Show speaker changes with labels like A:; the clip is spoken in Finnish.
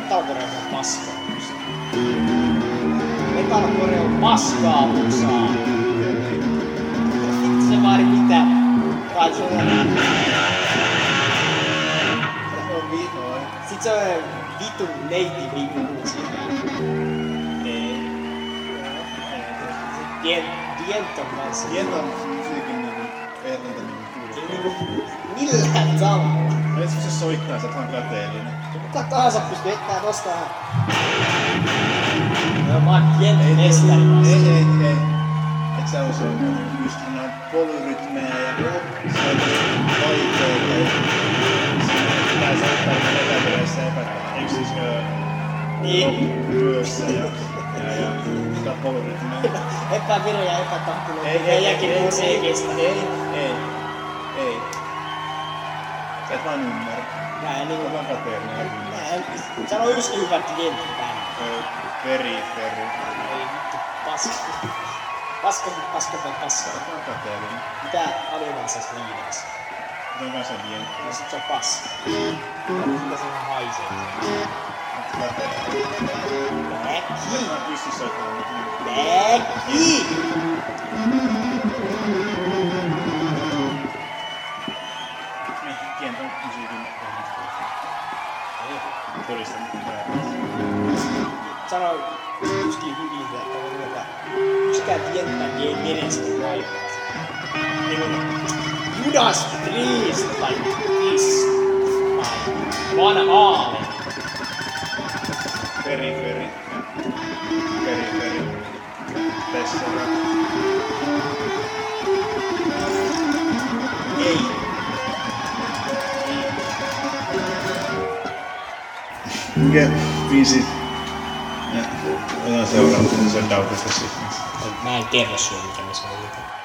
A: Metalcore on paskaa musaa. Metalcore on paskaa musaa. Se vaari mitä? Tai se on... Sit se on vitun neiti vittu siinä. Dient on kanssa.
B: Dient on siitäkin niinku ehdotonta niinku
A: millään tavalla.
B: Jos se soittaa, sä oot vaan kateellinen.
A: Kuka tahansa pystyy heittämään tosta. Mä oon Dient mestari.
B: Ei. Et sä osaa just noin polyrytmejä ja oikeita ja pitää soittaa metalcoreissa eiks siis yössä ja sitä polyrytmejä.
A: Epäviru ja epätahtunut. Meidänkin uusi ei kestä.
B: Ei. Sä et vaan ymmärrä.
A: Mä en niinku...
B: Sä vaan kateellinen.
A: Sano yksi hyvä Dient bändi.
B: Very.
A: Ei vittu paska. Paska.
B: Sä oot vaan kateellinen.
A: Mitä Alivansas liidas?
B: Se on kanssa Dient.
A: Ja sit se on paska. Mitä se vähän haisee? Väki!
B: Mä pystyn soittamaan.
A: Väki!
B: Dient on musiikin todistan
A: Sano yksikin hyvin, että yksikään Dient-bändi ei menesty aikaa. Judas Priest tai Kiss tai Van Halen.
B: Very. Tessera.
A: Ei.
B: Mikä biisi? Otetaan seuraava, se on Doubtful sitten.
A: Mä en kerro sulle mikä me se on.